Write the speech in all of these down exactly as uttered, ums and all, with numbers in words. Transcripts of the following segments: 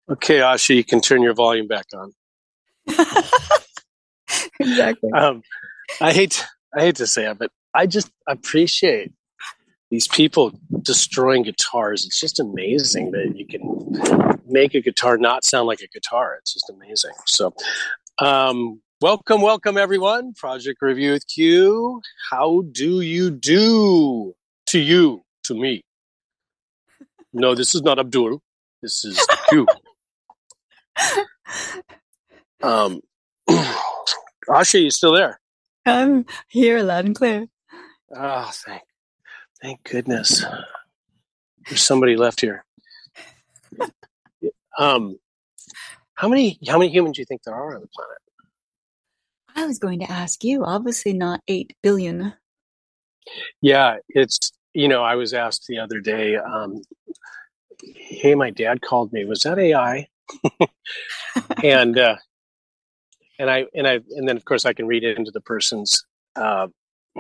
Okay, Asha, you can turn your volume back on. Exactly. Um, I hate I hate to say it, but I just appreciate these people destroying guitars. It's just amazing that you can make a guitar not sound like a guitar. It's just amazing. So, um, welcome, welcome, everyone. Project Review with Q. How do you do? To you, to me. No, this is not Abdul. This is Q. um, Asha, you still there? I'm here, loud and clear. Oh, thank, thank goodness. There's somebody left here. Um, how many, how many humans do you think there are on the planet? I was going to ask you, obviously not eight billion. Yeah, it's, you know, I was asked the other day, um, hey, my dad called me. Was that A I? and, uh, and I, and I, and then of course I can read into the person's, uh,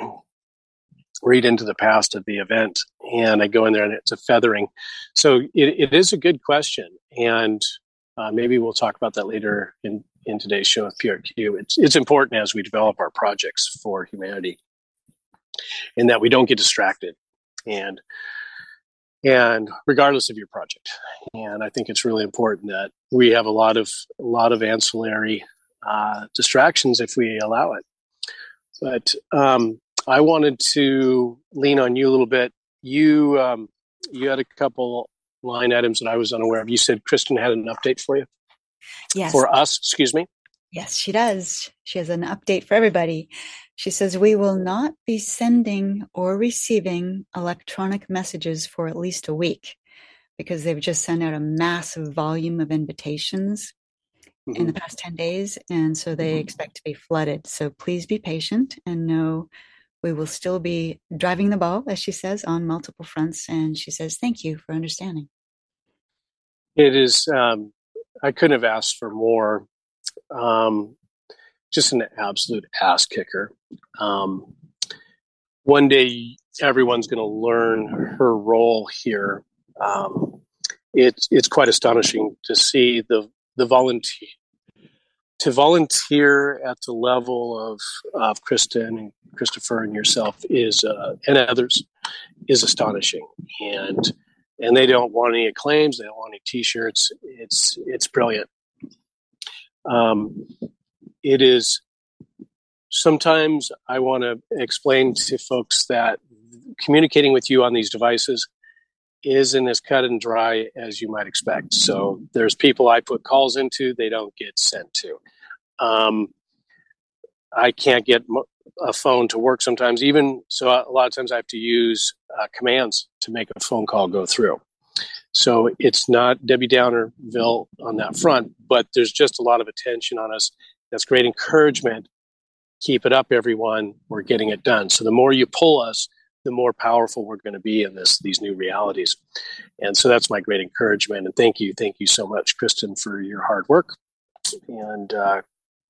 read into the past of the event, and I go in there and it's a feathering. So it, it is a good question. And, uh, maybe we'll talk about that later in, in today's show with P R Q. It's, it's important as we develop our projects for humanity, and that we don't get distracted, and and regardless of your project. And I think it's really important that we have a lot of a lot of ancillary uh, distractions if we allow it. But um, I wanted to lean on you a little bit. You um, you had a couple line items that I was unaware of. You said Kristen had an update for you. Yes. For us, excuse me. Yes, she does. She has an update for everybody. She says, we will not be sending or receiving electronic messages for at least a week because they've just sent out a massive volume of invitations mm-hmm. in the past ten days. And so they mm-hmm. expect to be flooded. So please be patient and know we will still be driving the ball, as she says, on multiple fronts. And she says, thank you for understanding. It is, um, I couldn't have asked for more. Um, just an absolute ass kicker. Um, one day, everyone's going to learn her role here. Um, it's it's quite astonishing to see the the volunteer to volunteer at the level of of Kristen and Christopher and yourself is uh, and others is astonishing. And and they don't want any acclaims. They don't want any T-shirts. It's it's brilliant. Um, it is. Sometimes I want to explain to folks that communicating with you on these devices isn't as cut and dry as you might expect. So there's people I put calls into, they don't get sent to. Um, I can't get a phone to work sometimes, even so a lot of times I have to use uh, commands to make a phone call go through. So it's not Debbie Downerville on that front, but there's just a lot of attention on us. That's great encouragement. Keep it up, everyone. We're getting it done. So the more you pull us, the more powerful we're going to be in this these new realities. And so that's my great encouragement. And thank you. Thank you so much, Kristen, for your hard work. And uh,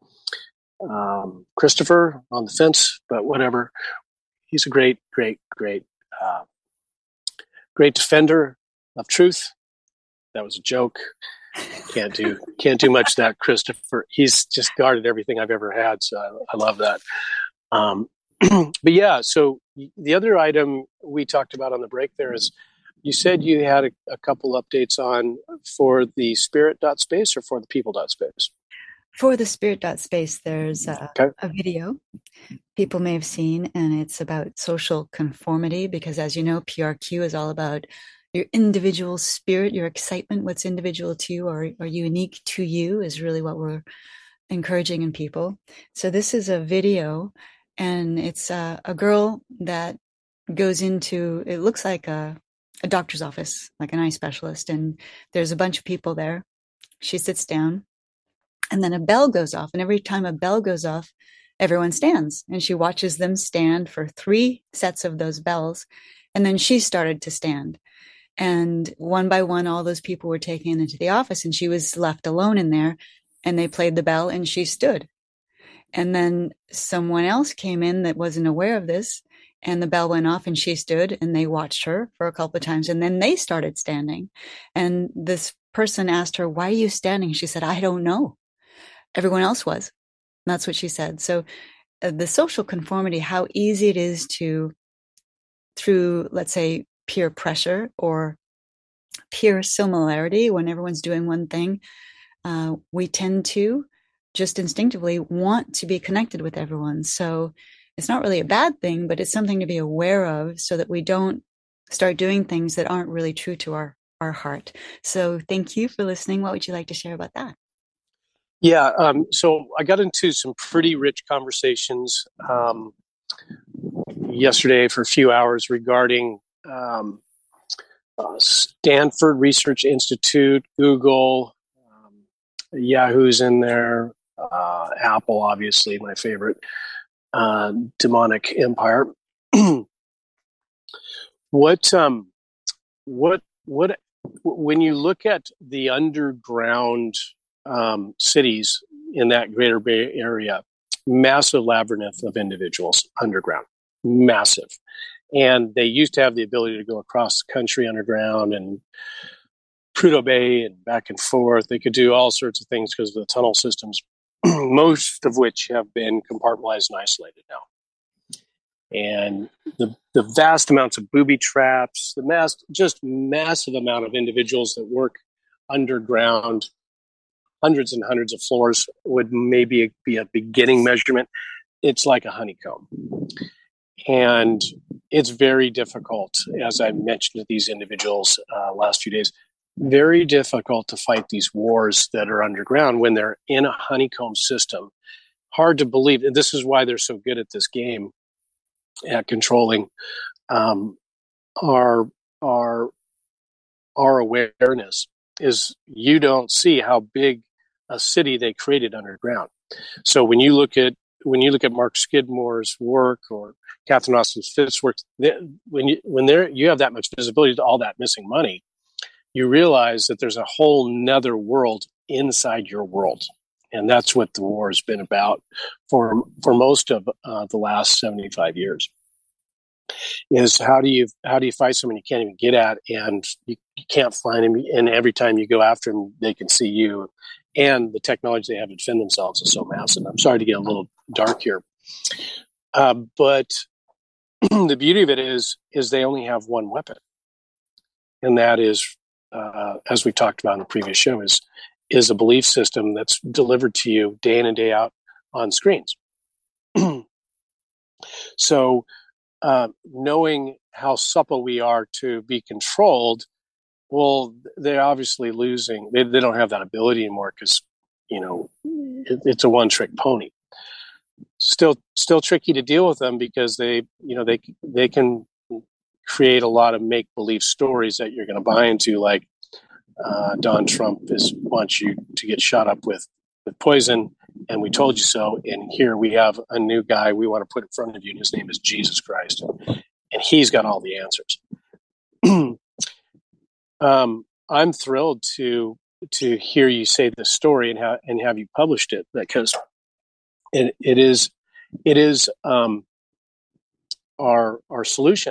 um, Christopher on the fence, but whatever. He's a great, great, great, uh, great defender of truth. That was a joke. Can't do can't do much of that, Christopher. He's just guarded everything I've ever had, so I, I love that. Um, but yeah, so the other item we talked about on the break there is you said you had a, a couple updates on for the spirit dot space or for the people dot space? For the spirit dot space, there's a, okay. a video people may have seen, and it's about social conformity because, as you know, P R Q is all about your individual spirit, your excitement, what's individual to you or, or unique to you is really what we're encouraging in people. So this is a video, and it's a, a girl that goes into, it looks like a, a doctor's office, like an eye specialist, and there's a bunch of people there. She sits down, and then a bell goes off, and every time a bell goes off, everyone stands, and she watches them stand for three sets of those bells, and then she started to stand. And one by one, all those people were taken into the office, and she was left alone in there, and they played the bell and she stood. And then someone else came in that wasn't aware of this, and the bell went off and she stood, and they watched her for a couple of times, and then they started standing. And this person asked her, "Why are you standing?" She said, "I don't know. Everyone else was." And that's what she said. So uh, the social conformity, how easy it is to, through, let's say, peer pressure or peer similarity, when everyone's doing one thing, uh, we tend to just instinctively want to be connected with everyone. So it's not really a bad thing, but it's something to be aware of so that we don't start doing things that aren't really true to our, our heart. So thank you for listening. What would you like to share about that? Yeah, um, so I got into some pretty rich conversations um, yesterday for a few hours regarding um, uh, Stanford Research Institute, Google, um, Yahoo's in there, uh, Apple, obviously, my favorite uh, demonic empire. what, um, what, what, when you look at the underground um, cities in that greater Bay Area, massive labyrinth of individuals underground, massive. And they used to have the ability to go across the country underground and Prudhoe Bay and back and forth. They could do all sorts of things because of the tunnel systems, most of which have been compartmentalized and isolated now. And the the vast amounts of booby traps, the mass, just massive amount of individuals that work underground, hundreds and hundreds of floors would maybe be a beginning measurement. It's like a honeycomb. And it's very difficult, as I mentioned to these individuals uh, last few days, very difficult to fight these wars that are underground when they're in a honeycomb system. Hard to believe. And this is why they're so good at this game, at controlling um, our our our awareness. Is you don't see how big a city they created underground. So when you look at when you look at Mark Skidmore's work or Catherine Austin Fitts' work, they, when you when there you have that much visibility to all that missing money, you realize that there's a whole nother world inside your world, and that's what the war has been about for for most of uh, the last seventy-five years. Is how do you how do you fight someone you can't even get at, and you, you can't find him, and every time you go after them, they can see you, and the technology they have to defend themselves is so massive. I'm sorry to get a little dark here, uh, but the beauty of it is is they only have one weapon, and that is, uh, as we talked about in the previous show, is is a belief system that's delivered to you day in and day out on screens. So. Uh, knowing how supple we are to be controlled, well, they're obviously losing. They, they don't have that ability anymore because, you know, it, it's a one-trick pony. Still, still tricky to deal with them because they, you know, they they can create a lot of make-believe stories that you're going to buy into, like uh, Don Trump is wants you to get shot up with with poison. And we told you so. And here we have a new guy we want to put in front of you, and his name is Jesus Christ. And he's got all the answers. um, I'm thrilled to to hear you say this story and how and have you published it, because it it is it is um, our our solution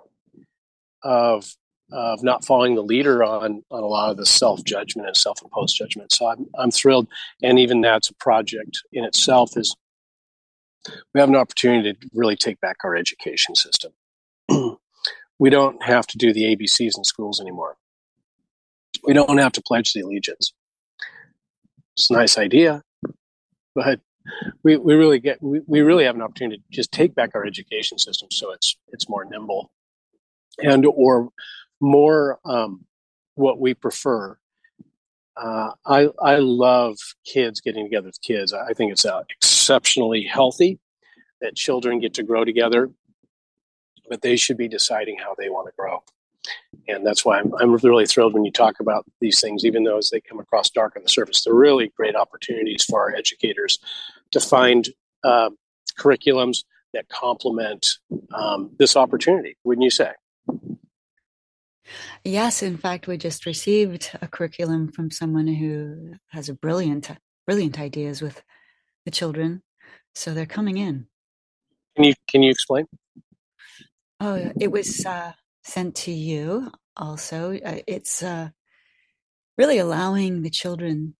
of of not following the leader on on a lot of the self judgment and self imposed judgment. So I'm I'm thrilled, and even that's a project in itself. Is we have an opportunity to really take back our education system. We don't have to do the A B Cs in schools anymore. We don't have to pledge the allegiance. It's a nice idea, but we, we really get we, we really have an opportunity to just take back our education system so it's it's more nimble and or more um, what we prefer. Uh, I I love kids getting together with kids. I think it's uh, exceptionally healthy that children get to grow together, but they should be deciding how they want to grow. And that's why I'm, I'm really thrilled when you talk about these things, even though as they come across dark on the surface, they're really great opportunities for our educators to find uh, curriculums that complement um, this opportunity, wouldn't you say? Yes, in fact, we just received a curriculum from someone who has a brilliant, brilliant ideas with the children. So they're coming in. Can you can you explain? Oh, it was uh, sent to you also. Uh, it's uh, really allowing the children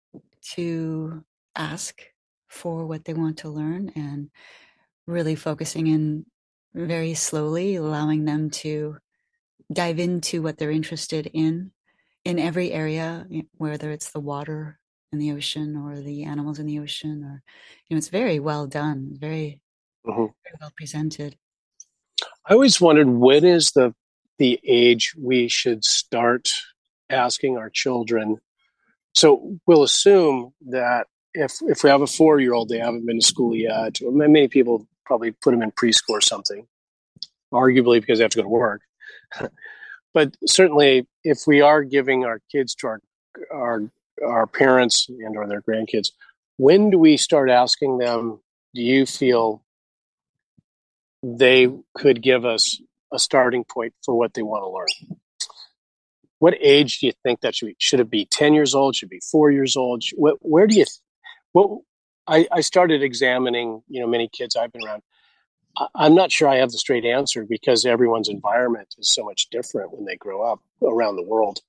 to ask for what they want to learn and really focusing in very slowly, allowing them to dive into what they're interested in in every area, whether it's the water in the ocean or the animals in the ocean, or, you know, it's very well done, very, mm-hmm. very well presented. I always wondered, when is the the age we should start asking our children? So we'll assume that if if we have a four-year-old, they haven't been to school yet, or many people probably put them in preschool or something, arguably because they have to go to work. But certainly, if we are giving our kids to our our our parents and or their grandkids, when do we start asking them, do you feel they could give us a starting point for what they want to learn? What age do you think that should be? Should it be ten years old? Should it be four years old? What, where do you, what, I, I started examining, you know, many kids I've been around. I, I'm not sure I have the straight answer because everyone's environment is so much different when they grow up around the world.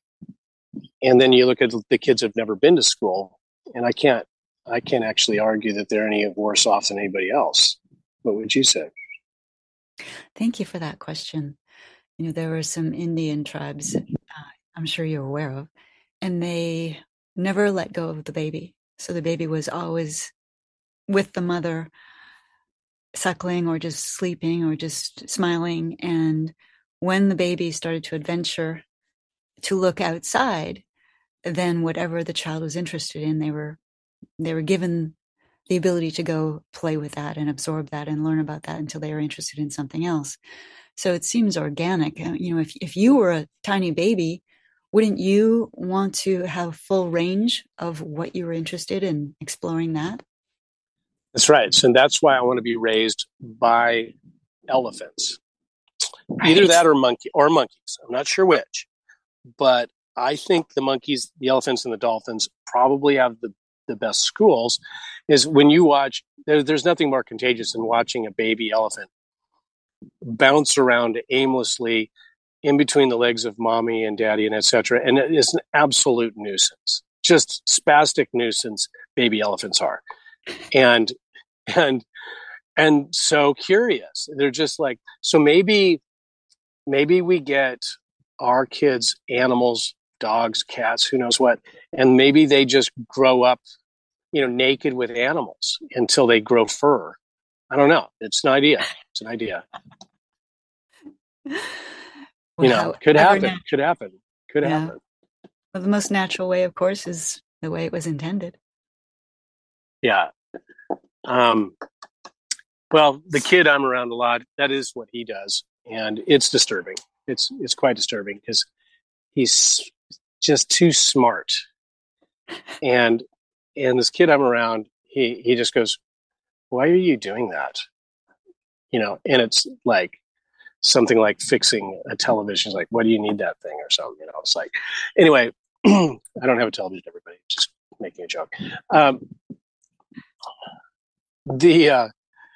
And then you look at the kids who've never been to school, and I can't, I can't actually argue that they're any worse off than anybody else. What would you say? Thank you for that question. You know, there were some Indian tribes, uh, I'm sure you're aware of, and they never let go of the baby. So the baby was always with the mother, suckling or just sleeping or just smiling. And when the baby started to adventure to look outside, then whatever the child was interested in, they were they were given the ability to go play with that and absorb that and learn about that until they were interested in something else. So it seems organic. You know, if if you were a tiny baby, wouldn't you want to have full range of what you were interested in exploring that? That's right. So that's why I want to be raised by elephants. Right. Either that or monkey or monkeys. I'm not sure which, but I think the monkeys, the elephants, and the dolphins probably have the, the best schools. Is when you watch, there, there's nothing more contagious than watching a baby elephant bounce around aimlessly in between the legs of mommy and daddy and et cetera. And it is an absolute nuisance, just spastic nuisance baby elephants are. And, and, and so curious. They're just like, so maybe, maybe we get our kids animals, dogs, cats, who knows what, and maybe they just grow up, you know, naked with animals until they grow fur. I don't know. It's an idea. It's an idea. Well, you know, could happen. Nat- could happen. Could yeah. happen. Well, the most natural way, of course, is the way it was intended. Yeah. Um, well, the kid I'm around a lot, that is what he does. And it's disturbing. It's it's quite disturbing because he's just too smart. And and this kid I'm around, he, he just goes, why are you doing that? You know, and it's like something like fixing a television. It's like, what do you need that thing or something? You know, it's like, anyway, I don't have a television, everybody, just making a joke. Um, the, uh,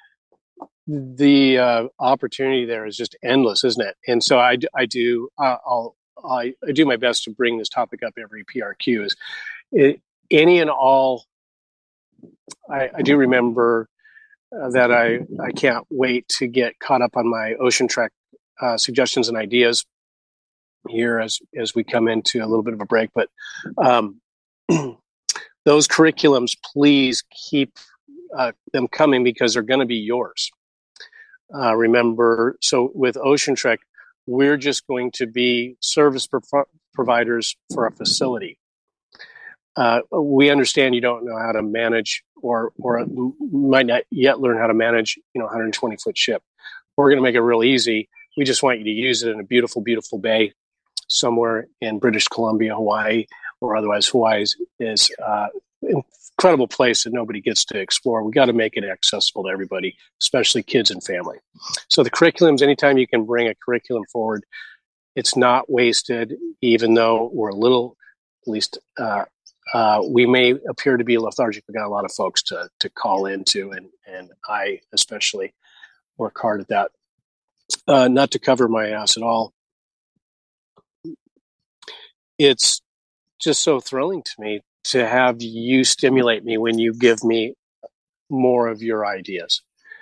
the uh, opportunity there is just endless, isn't it? And so I, I do, uh, I'll, I, I do my best to bring this topic up every P R Q. Is it, any and all, I, I do remember uh, that I, I can't wait to get caught up on my Ocean Trek uh, suggestions and ideas here as, as we come into a little bit of a break. But um, those curriculums, please keep uh, them coming because they're going to be yours. Uh, remember, so with Ocean Trek, we're just going to be service pro- providers for a facility. Uh, we understand you don't know how to manage or or might not yet learn how to manage, you know, one hundred twenty foot ship. We're going to make it real easy. We just want you to use it in a beautiful, beautiful bay somewhere in British Columbia, Hawaii, or otherwise Hawaii is, is uh, an incredible place that nobody gets to explore. We got to make it accessible to everybody, especially kids and family. So the curriculums, anytime you can bring a curriculum forward, it's not wasted, even though we're a little, at least, uh, Uh, we may appear to be lethargic. We've got a lot of folks to to call into, and and I especially work hard at that. Uh, not to cover my ass at all. It's just so thrilling to me to have you stimulate me when you give me more of your ideas.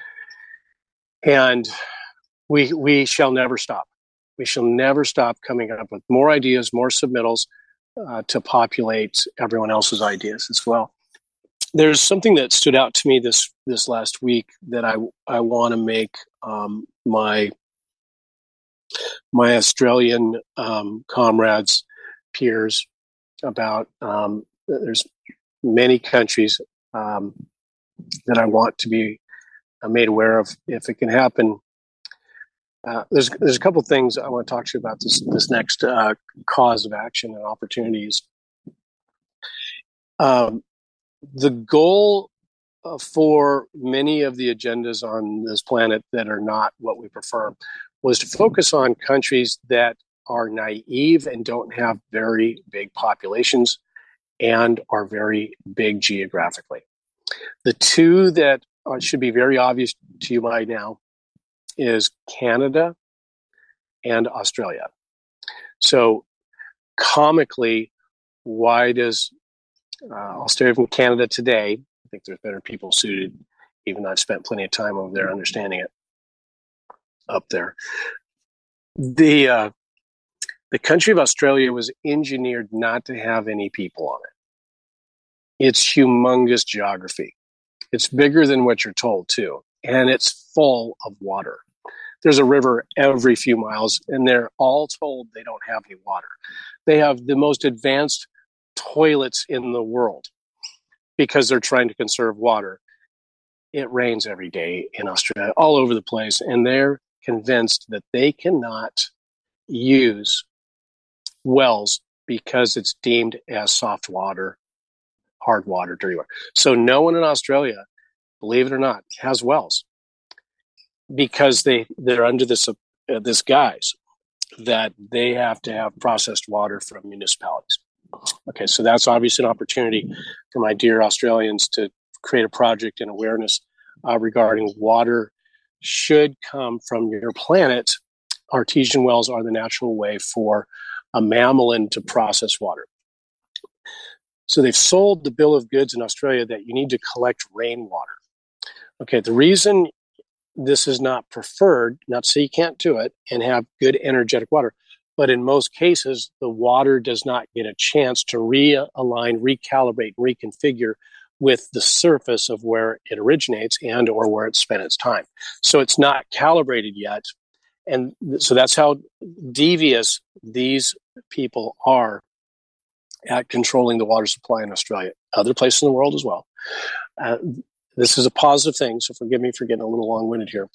And we we shall never stop. We shall never stop coming up with more ideas, more submittals uh, to populate everyone else's ideas as well. There's something that stood out to me this this last week that I I want to make um, my my Australian um, comrades, peers, about. Um, there's many countries um, that I want to be made aware of if it can happen. Uh, there's there's a couple of things I want to talk to you about this this next uh, cause of action and opportunities. Um, the goal uh, for many of the agendas on this planet that are not what we prefer was to focus on countries that are naive and don't have very big populations and are very big geographically. The two that uh, should be very obvious to you by now is Canada and Australia. So comically, why does uh, I'll stay from Canada today. I think there's better people suited, even though I've spent plenty of time over there understanding it up there. The uh, the country of Australia was engineered not to have any people on it. It's humongous geography. It's bigger than what you're told, too. And it's full of water. There's a river every few miles, and they're all told they don't have any water. They have the most advanced toilets in the world because they're trying to conserve water. It rains every day in Australia, all over the place, and they're convinced that they cannot use wells because it's deemed as soft water, hard water, dirty water. So no one in Australia, believe it or not, has wells because they, they're under this, uh, this guise that they have to have processed water from municipalities. Okay, so that's obviously an opportunity for my dear Australians to create a project and awareness uh, regarding water should come from your planet. Artesian wells are the natural way for a mammalin to process water. So they've sold the bill of goods in Australia that you need to collect rainwater. Okay, the reason this is not preferred, not to say you can't do it and have good energetic water, but in most cases, the water does not get a chance to realign, recalibrate, reconfigure with the surface of where it originates and or where it spent its time. So it's not calibrated yet. And so that's how devious these people are at controlling the water supply in Australia, other places in the world as well. Uh, this is a positive thing, so forgive me for getting a little long-winded here.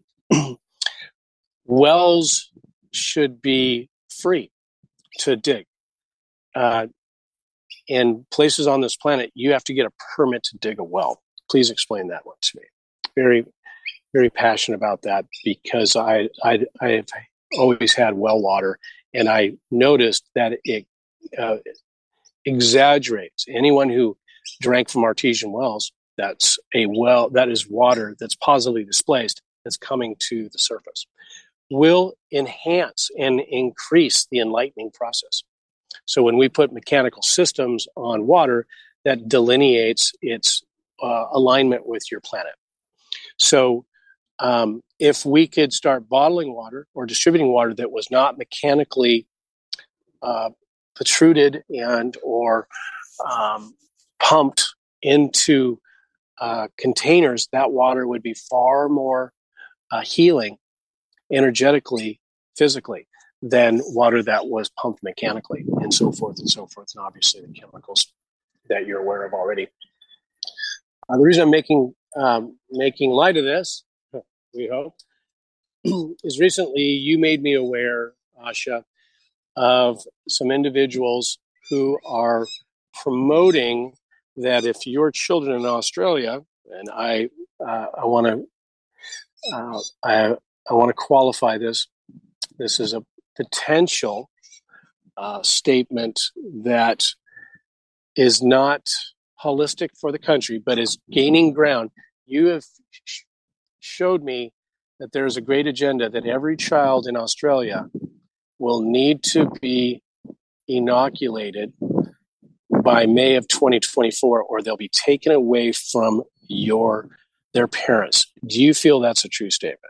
Wells should be free to dig. Uh, in places on this planet, you have to get a permit to dig a well. Please explain that one to me. Very, very passionate about that because I, I, I've always had well water, and I noticed that it uh, exaggerates. Anyone who drank from artesian wells, that's a well, that is water that's positively displaced that's coming to the surface, will enhance and increase the enlightening process. So when we put mechanical systems on water, that delineates its uh, alignment with your planet. So um, if we could start bottling water or distributing water that was not mechanically uh, protruded and or um, pumped into uh, containers, that water would be far more uh, healing energetically, physically, than water that was pumped mechanically, and so forth and so forth, and obviously the chemicals that you're aware of already. Uh, the reason I'm making um, making light of this, we hope, is recently you made me aware, Asha, of some individuals who are promoting that if your children in Australia, and I uh, I want to uh, I I want to qualify this. This is a potential uh, statement that is not holistic for the country, but is gaining ground. You have sh- showed me that there is a great agenda that every child in Australia will need to be inoculated by May of twenty twenty-four, or they'll be taken away from your their parents. Do you feel that's a true statement?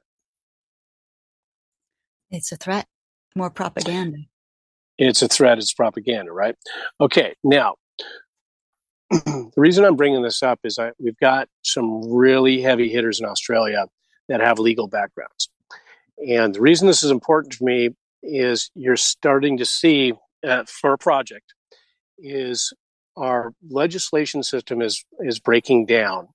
It's a threat. More propaganda. It's a threat. It's propaganda, right? Okay. Now, the reason I'm bringing this up is I, we've got some really heavy hitters in Australia that have legal backgrounds. And the reason this is important to me is you're starting to see uh, for a project is our legislation system is is breaking down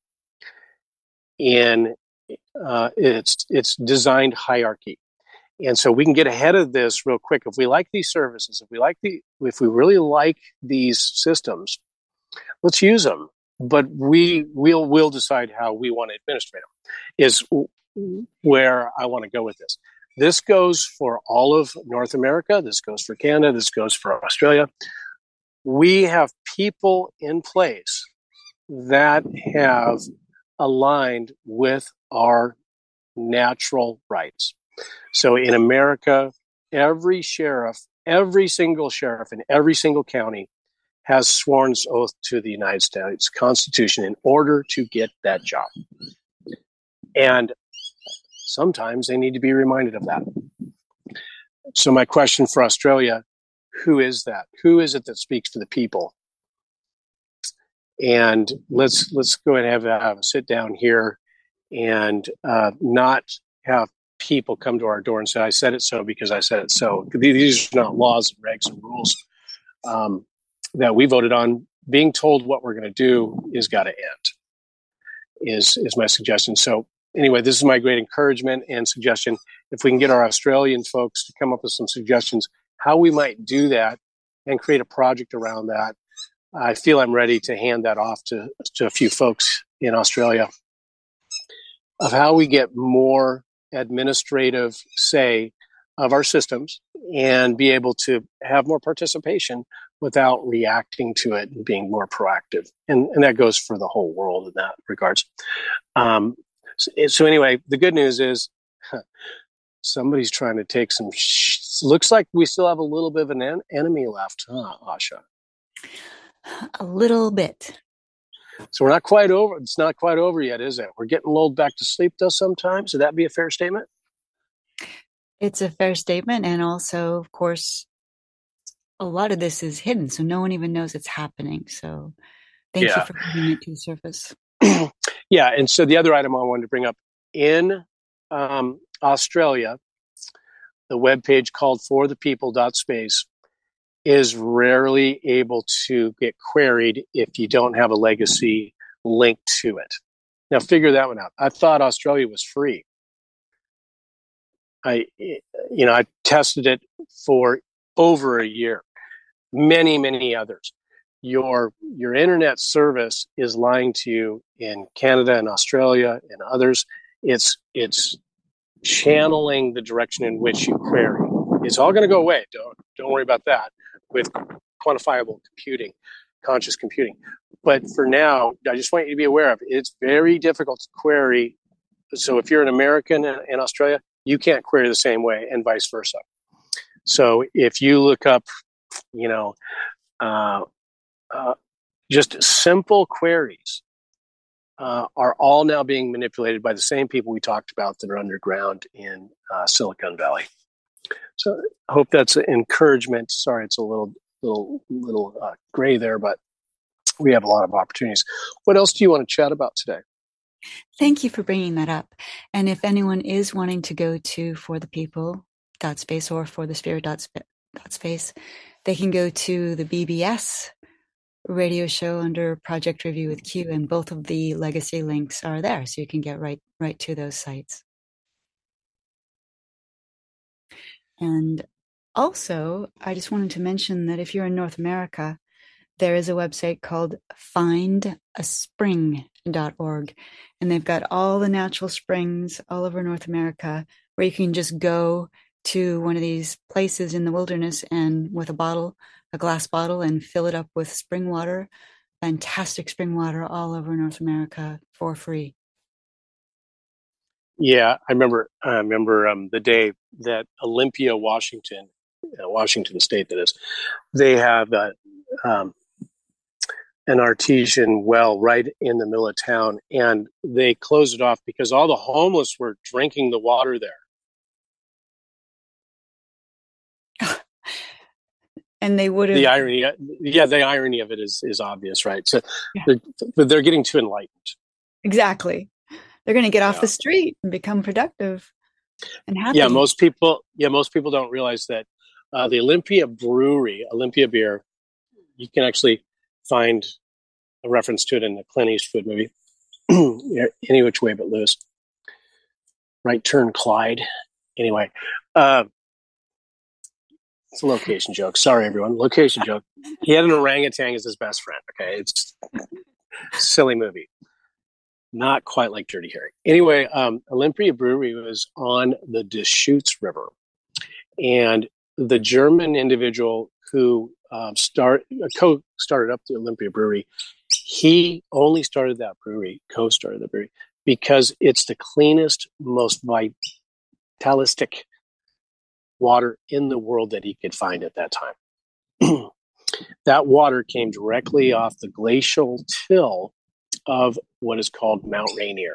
in uh, its its designed hierarchy. And so we can get ahead of this real quick. If we like these services, if we like the, if we really like these systems, let's use them. But we will will decide how we want to administrate them. Is where I want to go with this. This goes for all of North America. This goes for Canada. This goes for Australia. We have people in place that have aligned with our natural rights. So in America, every sheriff, every single sheriff in every single county has sworn oath to the United States Constitution in order to get that job. And sometimes they need to be reminded of that. So my question for Australia, who is that? Who is it that speaks for the people? And let's let's go ahead and have a, have a sit down here and uh, not have people come to our door and say, I said it so because I said it so. These are not laws, regs, and rules um, that we voted on. Being told what we're going to do is got to end, is, is my suggestion. So anyway, this is my great encouragement and suggestion. If we can get our Australian folks to come up with some suggestions how we might do that and create a project around that, I feel I'm ready to hand that off to, to a few folks in Australia of how we get more administrative say of our systems and be able to have more participation without reacting to it and being more proactive. And, and that goes for the whole world in that regards. Um, so, so anyway, the good news is somebody's trying to take some, sh- looks like we still have a little bit of an en- enemy left, huh, Asha? A little bit. So we're not quite over. It's not quite over yet, is it? We're getting lulled back to sleep, though, sometimes. Would that be a fair statement? It's a fair statement. And also, of course, a lot of this is hidden, so no one even knows it's happening. So thank yeah. you for bringing it to the surface. Yeah, and so the other item I wanted to bring up, in um, Australia, the webpage called for the people dot space is rarely able to get queried if you don't have a legacy link to it. Now, figure that one out. I thought Australia was free. I, you know, I tested it for over a year. Many, many others. Your your internet service is lying to you in Canada and Australia and others. It's it's channeling the direction in which you query. It's all going to go away. Don't don't worry about that with quantifiable computing, conscious computing. But for now, I just want you to be aware of it. It's very difficult to query. So if you're an American in Australia, you can't query the same way, and vice versa. So if you look up, you know, uh, uh, just simple queries uh, are all now being manipulated by the same people we talked about that are underground in uh, Silicon Valley. So I hope that's an encouragement. Sorry, it's a little, little, little uh, gray there, but we have a lot of opportunities. What else do you want to chat about today? Thank you for bringing that up. And if anyone is wanting to go to for the people dot space or for the spirit dot space, they can go to the B B S radio show under Project Review with Q, and both of the legacy links are there, so you can get right right to those sites. And also, I just wanted to mention that if you're in North America, there is a website called find a spring dot org, and they've got all the natural springs all over North America where you can just go to one of these places in the wilderness and with a bottle, a glass bottle, and fill it up with spring water. Fantastic spring water all over North America for free. Yeah, I remember. I remember um, the day that Olympia, Washington, uh, Washington State, that is, they have uh, um, an artesian well right in the middle of town, and they closed it off because all the homeless were drinking the water there. And they would have. The irony, yeah, the irony of it is is obvious, right? So, yeah. they're, but they're getting too enlightened. Exactly, they're going to get off yeah. the street and become productive and happy. Yeah, most people. Yeah, most people don't realize that uh, the Olympia Brewery, Olympia beer, you can actually find a reference to it in the Clint Eastwood movie, Any Which Way But Loose. Right Turn, Clyde. Anyway. Uh, It's a location joke. Sorry, everyone. Location joke. He had an orangutan as his best friend. Okay, it's a silly movie. Not quite like Dirty Harry. Anyway, um, Olympia Brewery was on the Deschutes River, and the German individual who um, start co-started up the Olympia Brewery, he only started that brewery, co-started the brewery, because it's the cleanest, most vitalistic water in the world that he could find at that time. That water came directly off the glacial till of what is called Mount Rainier.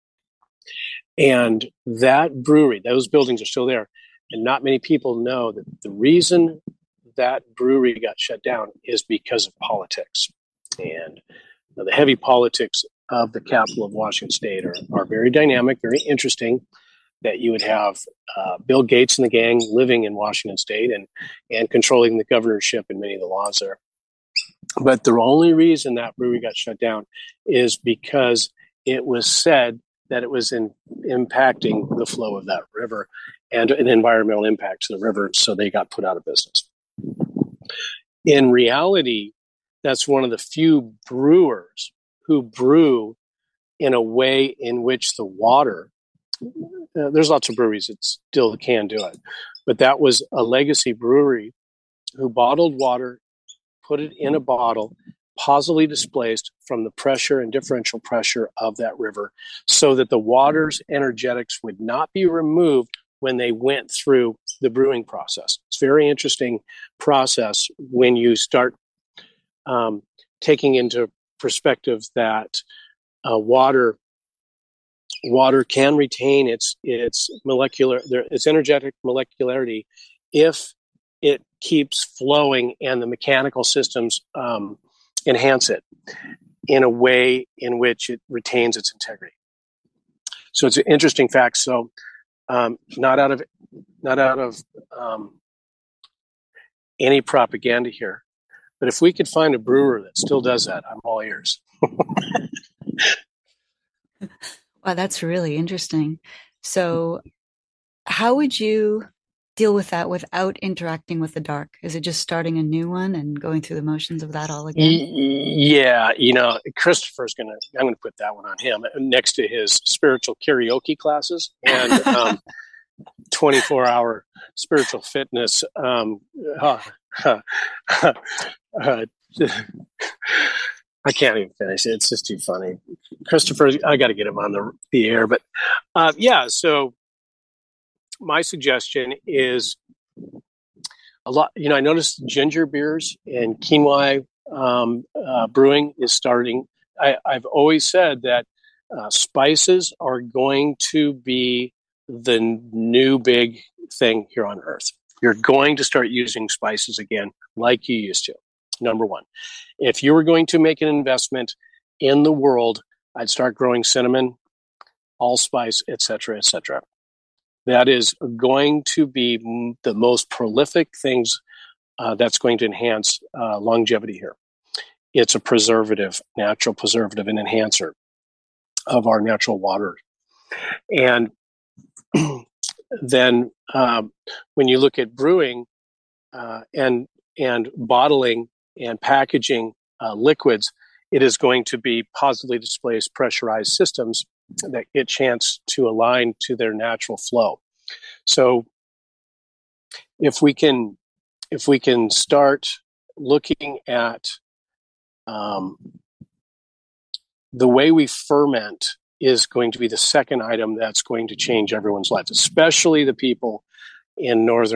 And that brewery, those buildings are still there. And not many people know that the reason that brewery got shut down is because of politics. And the heavy politics of the capital of Washington State are, are very dynamic, very interesting. That you would have uh, Bill Gates and the gang living in Washington State and, and controlling the governorship and many of the laws there. But the only reason that brewery got shut down is because it was said that it was in, impacting the flow of that river and an environmental impact to the river, so they got put out of business. In reality, that's one of the few brewers who brew in a way in which the water Uh, there's lots of breweries that still can do it, but that was a legacy brewery who bottled water, put it in a bottle, positively displaced from the pressure and differential pressure of that river so that the water's energetics would not be removed when they went through the brewing process. It's a very interesting process when you start um, taking into perspective that uh, water Water can retain its its molecular its energetic molecularity if it keeps flowing and the mechanical systems um, enhance it in a way in which it retains its integrity. So it's an interesting fact. So um, not out of not out of um, any propaganda here, but if we could find a brewer that still does that, I'm all ears. Wow, that's really interesting. So how would you deal with that without interacting with the dark? Is it just starting a new one and going through the motions of that all again? Yeah, you know, Christopher's going to, I'm going to put that one on him next to his spiritual karaoke classes and um, twenty-four hour spiritual fitness. Um, uh, uh, uh, I can't even finish it. It's just too funny. Christopher, I got to get him on the, the air. But uh, yeah, so my suggestion is a lot. You know, I noticed ginger beers and quinoa um, uh, brewing is starting. I, I've always said that uh, spices are going to be the new big thing here on Earth. You're going to start using spices again like you used to. Number one, if you were going to make an investment in the world, I'd start growing cinnamon, allspice, et cetera, et cetera. That is going to be the most prolific things uh, that's going to enhance uh, longevity here. It's a preservative, natural preservative and enhancer of our natural water. And then um, when you look at brewing uh, and and bottling and packaging uh, liquids, it is going to be positively displaced pressurized systems that get chance to align to their natural flow. So if we can, if we can start looking at um, the way we ferment is going to be the second item that's going to change everyone's lives, especially the people in northern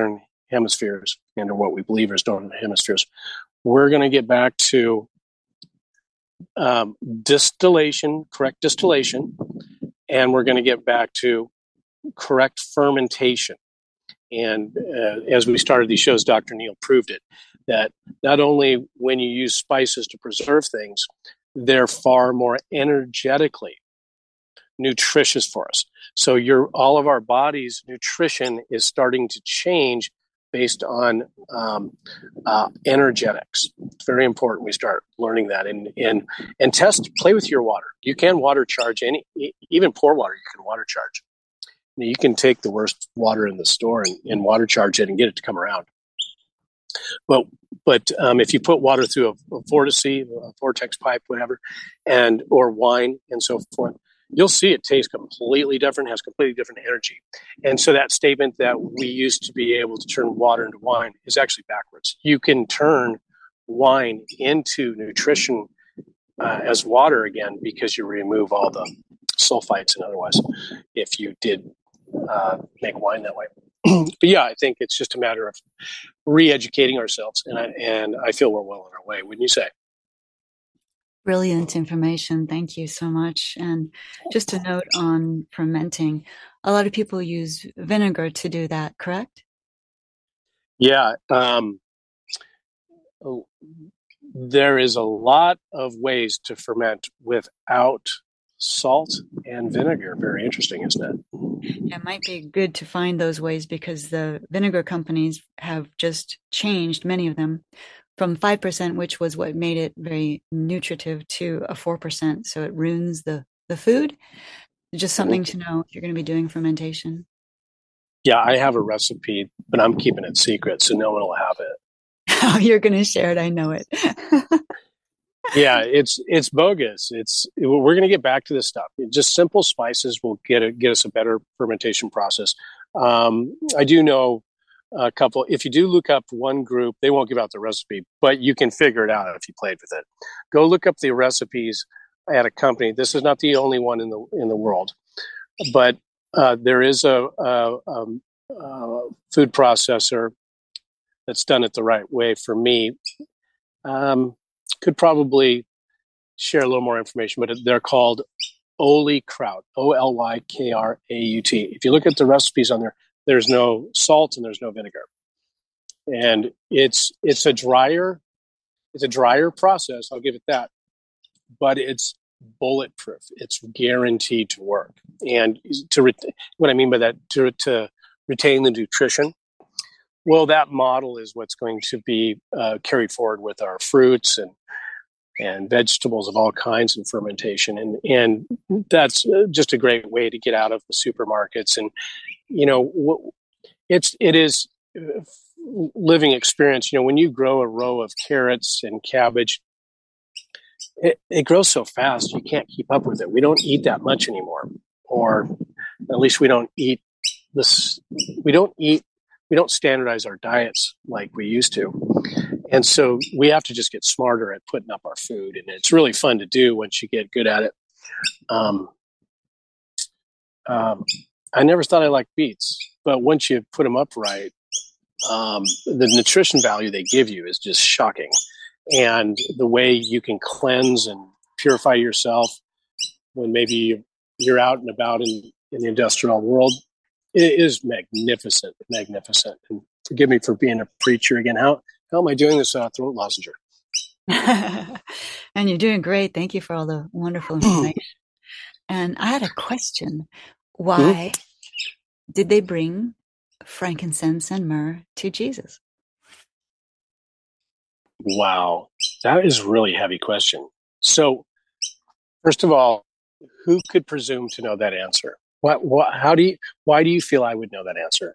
hemispheres and or what we believe is northern hemispheres. We're going to get back to um, distillation, correct distillation, and we're going to get back to correct fermentation. And uh, as we started these shows, Doctor Neal proved it, that not only when you use spices to preserve things, they're far more energetically nutritious for us. So your all of our body's nutrition is starting to change based on um, uh, energetics. It's very important we start learning that, and and and test, play with your water. You can water charge any, even poor water. You can water charge. You can take the worst water in the store and, and water charge it and get it to come around. But but um, if you put water through a, a vortex, a vortex pipe, whatever, and or wine and so forth, you'll see it tastes completely different, has completely different energy. And so that statement that we used to be able to turn water into wine is actually backwards. You can turn wine into nutrition uh, as water again because you remove all the sulfites and otherwise if you did uh, make wine that way. But yeah, I think it's just a matter of re-educating ourselves, and I, and I feel we're well on our way, wouldn't you say? Brilliant information. Thank you so much. And just a note on fermenting, a lot of people use vinegar to do that, correct? Yeah. Um, there is a lot of ways to ferment without salt and vinegar. Very interesting, isn't it? It might be good to find those ways because the vinegar companies have just changed, many of them, from five percent, which was what made it very nutritive, to a four percent. So it ruins the, the food. Just something to know if you're going to be doing fermentation. Yeah, I have a recipe, but I'm keeping it secret, so no one will have it. Oh, you're going to share it. I know it. Yeah, it's it's bogus. It's we're going to get back to this stuff. Just simple spices will get a, get us a better fermentation process. Um, I do know a couple. If you do look up one group, they won't give out the recipe, but you can figure it out if you played with it. Go look up the recipes at a company. This is not the only one in the in the world, but uh, there is a, a, a, a food processor that's done it the right way for me. Um, could probably share a little more information, but they're called Oly Kraut, O L Y K R A U T. If you look at the recipes on there, there's no salt and there's no vinegar. And it's it's a drier, it's a drier process, I'll give it that. But it's bulletproof. It's guaranteed to work. And to re- what I mean by that, to, to retain the nutrition, well, that model is what's going to be uh, carried forward with our fruits and and vegetables of all kinds in fermentation. And and that's just a great way to get out of the supermarkets. And, you know, it's, it is living experience. You know, when you grow a row of carrots and cabbage, it, it grows so fast, you can't keep up with it. We don't eat that much anymore, or at least we don't eat this. We don't eat, we don't standardize our diets like we used to. And so we have to just get smarter at putting up our food. And it's really fun to do once you get good at it. Um, um, I never thought I liked beets, but once you put them up right, um, the nutrition value they give you is just shocking. And the way you can cleanse and purify yourself when maybe you're out and about in, in the industrial world, it is magnificent, magnificent. And forgive me for being a preacher again. How how am I doing this uh, throat lozenger? And you're doing great. Thank you for all the wonderful information. And I had a question. Why mm-hmm. did they bring frankincense and myrrh to Jesus? Wow, that is a really heavy question. So, first of all, who could presume to know that answer? What, what, how do you, why do you feel I would know that answer?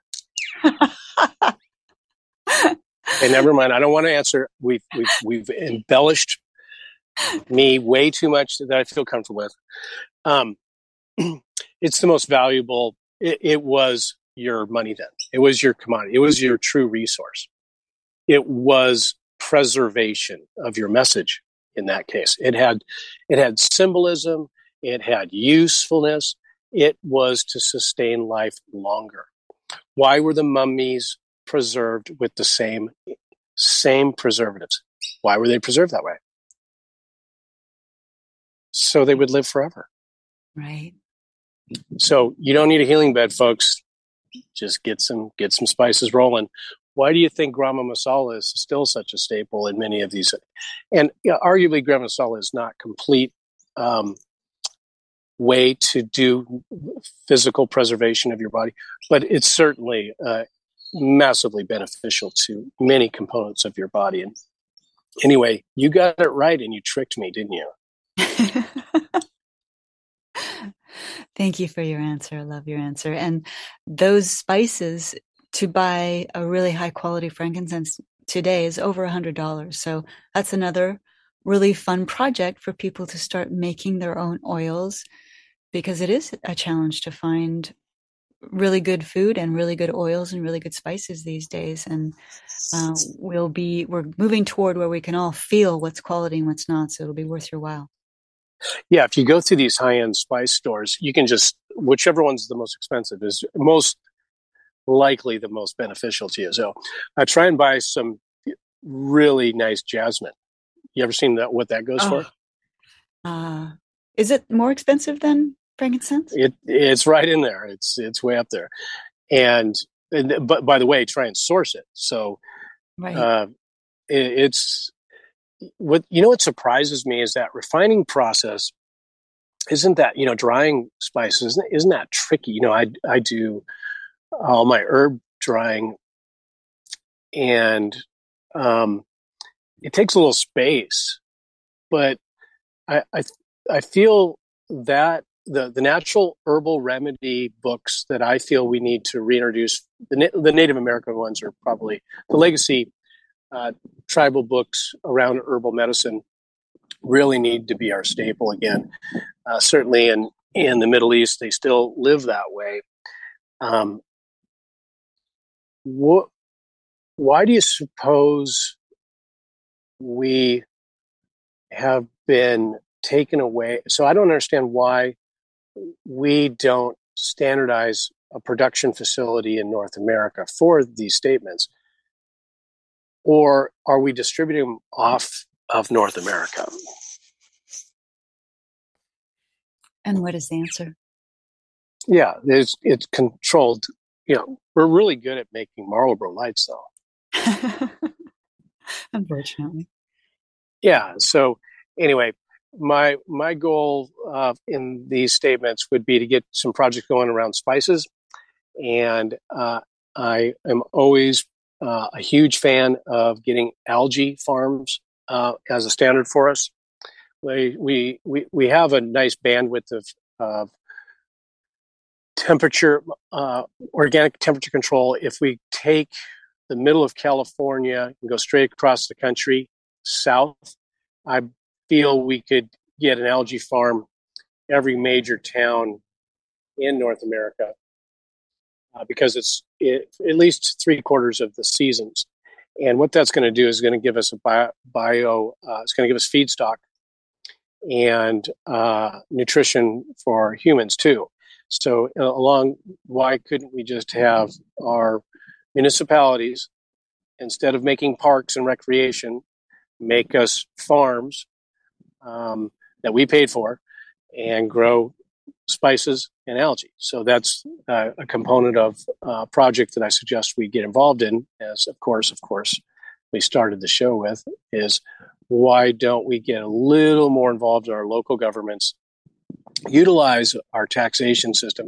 Okay, never mind. I don't want to answer. We've, we've, we've embellished me way too much that I feel comfortable with. Um, it's the most valuable. It, it was your money then. It was your commodity. It was your true resource. It was preservation of your message in that case. It had, it had symbolism. It had usefulness. It was to sustain life longer. Why were the mummies preserved with the same same preservatives. Why were they preserved that way? So they would live forever. Right. So you don't need a healing bed, folks. Just get some get some spices rolling. Why do you think garam masala is still such a staple in many of these? And you know, arguably, garam masala is not complete um, way to do physical preservation of your body, but it's certainly uh, massively beneficial to many components of your body. And anyway, you got it right, and you tricked me, didn't you? Thank you for your answer. I love your answer. And those spices, to buy a really high quality frankincense today is over a hundred dollars. So that's another really fun project for people to start making their own oils, because it is a challenge to find really good food and really good oils and really good spices these days. And uh, we'll be, we're moving toward where we can all feel what's quality and what's not. So it'll be worth your while. Yeah, if you go through these high-end spice stores, you can just, whichever one's the most expensive is most likely the most beneficial to you. So I try and buy some really nice jasmine. You ever seen that? What that goes oh. for? Uh, is it more expensive than frankincense? It it's right in there. It's it's way up there. And, and but by the way, try and source it. So right. uh, it, it's what you know. What surprises me is that refining process isn't that you know drying spices isn't, isn't that tricky. You know, I I do all my herb drying, and um, it takes a little space, but I I, I feel that the the natural herbal remedy books that I feel we need to reintroduce, the the Native American ones are probably the legacy uh, tribal books around herbal medicine really need to be our staple again. Uh, certainly in in the Middle East, they still live that way. Um, what? Why do you suppose we have been taken away? So I don't understand why we don't standardize a production facility in North America for these statements, or are we distributing them off of North America? And what is the answer? Yeah, it's it's controlled. You know, we're really good at making Marlboro Lights, though. Unfortunately. Yeah. So anyway, my my goal uh, in these statements would be to get some projects going around spices, and uh, I am always uh, a huge fan of getting algae farms uh, as a standard for us. We we we we have a nice bandwidth of of temperature, uh, organic temperature control. If we take the middle of California and go straight across the country south, I feel we could get an algae farm every major town in North America uh, because it's it, at least three quarters of the seasons. And what that's going to do is going to give us a bio, bio uh, it's going to give us feedstock and uh, nutrition for humans too. So uh, along, why couldn't we just have our municipalities, instead of making parks and recreation, make us farms um, that we paid for and grow spices and algae? So that's uh, a component of a uh, project that I suggest we get involved in, as of course, of course, we started the show with, is why don't we get a little more involved in our local governments, utilize our taxation system.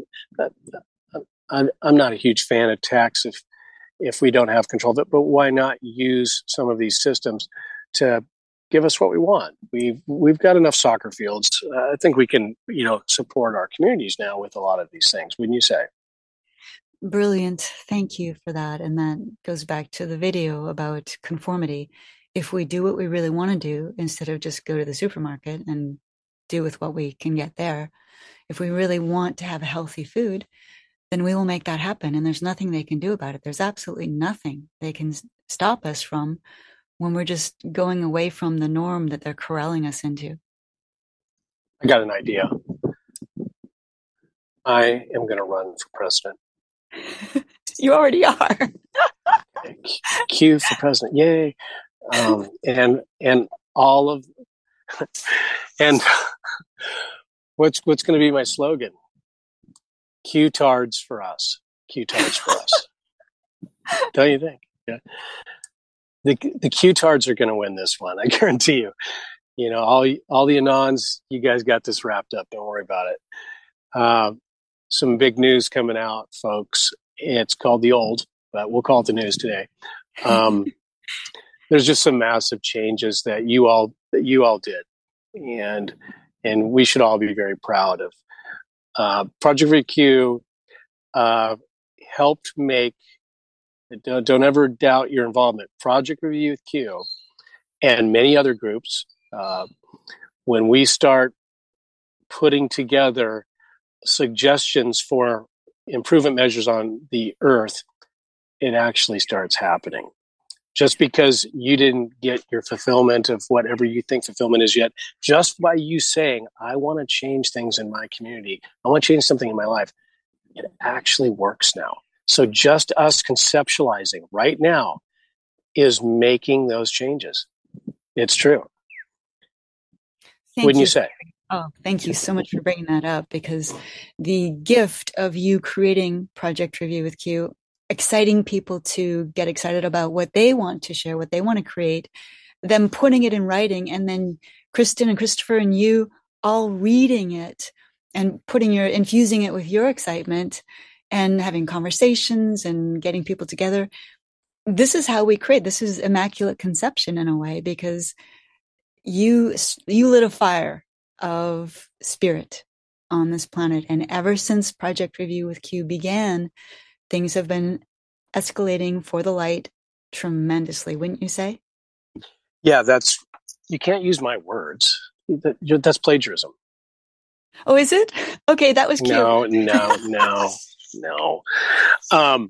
I'm not a huge fan of tax if if we don't have control of it, but why not use some of these systems to give us what we want? We've we've got enough soccer fields. Uh, I think we can, you know, support our communities now with a lot of these things. Wouldn't you say? Brilliant. Thank you for that. And that goes back to the video about conformity. If we do what we really want to do, instead of just go to the supermarket and do with what we can get there, if we really want to have healthy food, then we will make that happen. And there's nothing they can do about it. There's absolutely nothing they can stop us from when we're just going away from the norm that they're corralling us into. I got an idea. I am going to run for president. You already are. Q for president, yay! Um, and and all of and what's what's going to be my slogan? Q-tards for us. Q-tards for us. Don't you think? Yeah. The the Q-tards are going to win this one. I guarantee you. You know, all all the Anons, you guys got this wrapped up. Don't worry about it. Uh, some big news coming out, folks. It's called the old, but we'll call it the news today. Um, there's just some massive changes that you all that you all did, and and we should all be very proud of. Uh, Project V Q uh, helped make. Don't, don't ever doubt your involvement. Project Review with Q and many other groups. Uh, when we start putting together suggestions for improvement measures on the earth, it actually starts happening. Just because you didn't get your fulfillment of whatever you think fulfillment is yet, just by you saying, I want to change things in my community, I want to change something in my life, it actually works now. So just us conceptualizing right now is making those changes. It's true. Thank Wouldn't you. you say? Oh, thank you so much for bringing that up, because the gift of you creating Project Review with Q, exciting people to get excited about what they want to share, what they want to create, them putting it in writing, and then Kristen and Christopher and you all reading it and putting your, infusing it with your excitement and having conversations and getting people together. This is how we create. This is immaculate conception in a way, because you, you lit a fire of spirit on this planet. And ever since Project Review with Q began, things have been escalating for the light tremendously, wouldn't you say? Yeah, that's, you can't use my words. That, that's plagiarism. Oh, is it? Okay, that was cute. No, no, no, no. Um,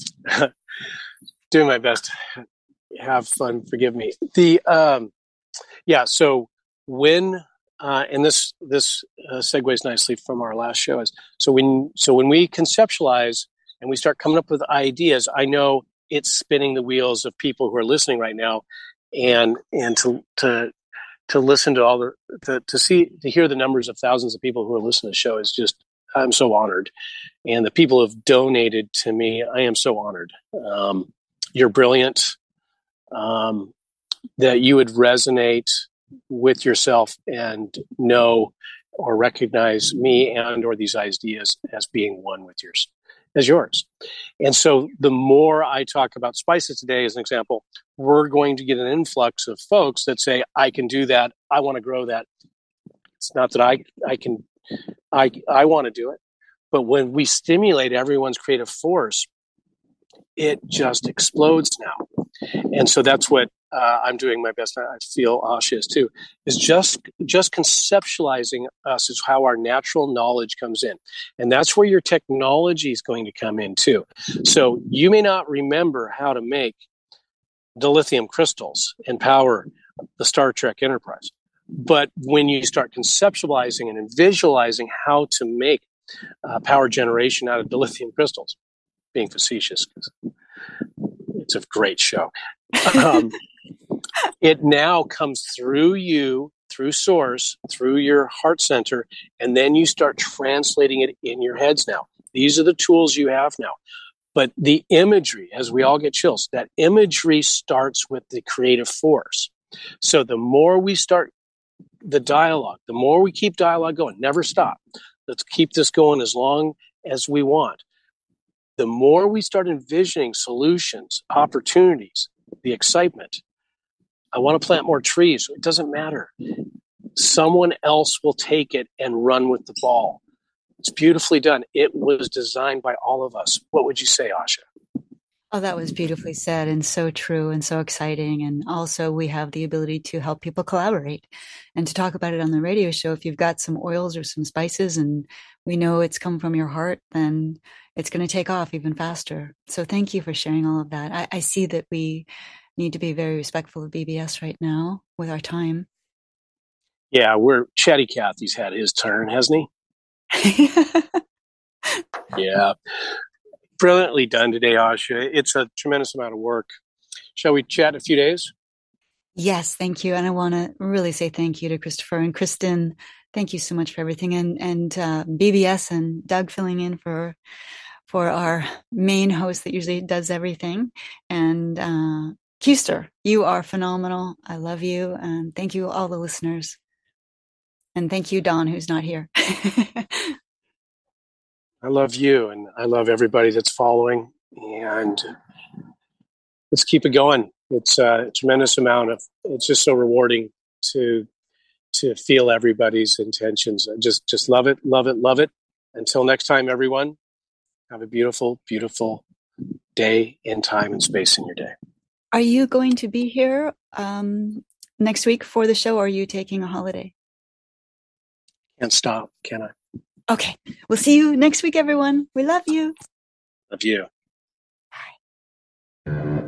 doing my best. Have fun. Forgive me. The um, yeah. So when uh, and this this uh, segues nicely from our last show is so when so when we conceptualize and we start coming up with ideas, I know it's spinning the wheels of people who are listening right now, and and to to to listen to all the to, to see to hear the numbers of thousands of people who are listening to the show is just, I'm so honored, and the people who have donated to me, I am so honored. Um, you're brilliant. Um, that you would resonate with yourself and know or recognize me and or these ideas as being one with yours, as yours. And so the more I talk about spices today, as an example, we're going to get an influx of folks that say, I can do that. I want to grow that. It's not that I, I can, I, I want to do it. But when we stimulate everyone's creative force, it just explodes now. And so that's what uh, I'm doing my best. I feel Asha is too, is just just conceptualizing us as how our natural knowledge comes in. And that's where your technology is going to come in too. So you may not remember how to make dilithium crystals and power the Star Trek Enterprise. But when you start conceptualizing and visualizing how to make uh, power generation out of dilithium crystals, being facetious, because it's a great show. Um, it now comes through you, through source, through your heart center, and then you start translating it in your heads now. These are the tools you have now. But the imagery, as we all get chills, that imagery starts with the creative force. So the more we start the dialogue, the more we keep dialogue going, never stop. Let's keep this going as long as we want. The more we start envisioning solutions, opportunities, the excitement. I want to plant more trees. It doesn't matter. Someone else will take it and run with the ball. It's beautifully done. It was designed by all of us. What would you say, Asha? Oh, that was beautifully said and so true and so exciting. And also we have the ability to help people collaborate and to talk about it on the radio show. If you've got some oils or some spices and we know it's come from your heart, then it's going to take off even faster. So thank you for sharing all of that. I, I see that we need to be very respectful of B B S right now with our time. Yeah, we're Chatty Cathy's had his turn, hasn't he? Yeah. Brilliantly done today, Asha. It's a tremendous amount of work. Shall we chat in a few days? Yes, thank you. And I want to really say thank you to Christopher and Kristen. Thank you so much for everything. And and uh, B B S and Doug filling in for for our main host that usually does everything. And uh, Kuster, you are phenomenal. I love you. And thank you, all the listeners. And thank you, Don, who's not here. I love you, and I love everybody that's following. And let's keep it going. It's a tremendous amount of, it's just so rewarding to to feel everybody's intentions. I just just love it, love it, love it. Until next time, everyone, have a beautiful, beautiful day in time and space in your day. Are you going to be here um, next week for the show, or are you taking a holiday? Can't stop, can I? Okay. We'll see you next week, everyone. We love you. Love you. Bye.